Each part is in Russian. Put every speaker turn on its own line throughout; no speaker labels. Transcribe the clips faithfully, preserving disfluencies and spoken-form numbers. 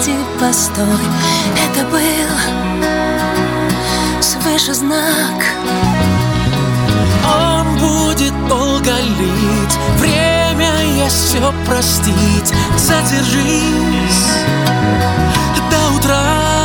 подожди, постой. Это был свыше знак.
Он будет долго лить, время есть все простить. Задержись до утра,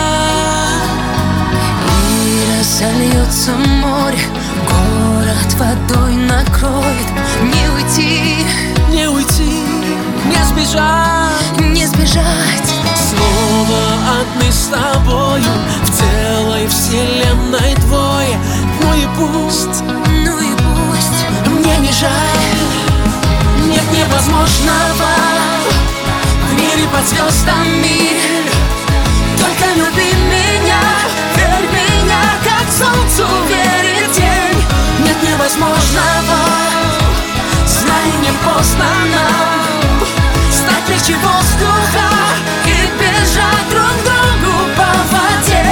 и разольется море, город водой накроет. Не уйти,
не уйти, не сбежать,
не сбежать.
Снова одни с тобою, в целой вселенной двое. Ну и пусть,
ну и пусть,
мне не жаль, нет невозможного в мире под звездами. Только люби меня, верь в меня, как солнцу верит день. Нет невозможного, знай, не поздно нам стать легче воздуха и бежать друг к другу по воде.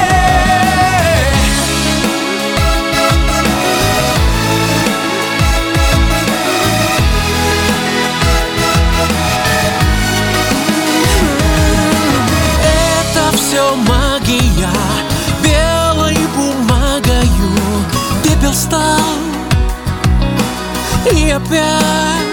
Это все магия, белой бумагою пепел стал, и опять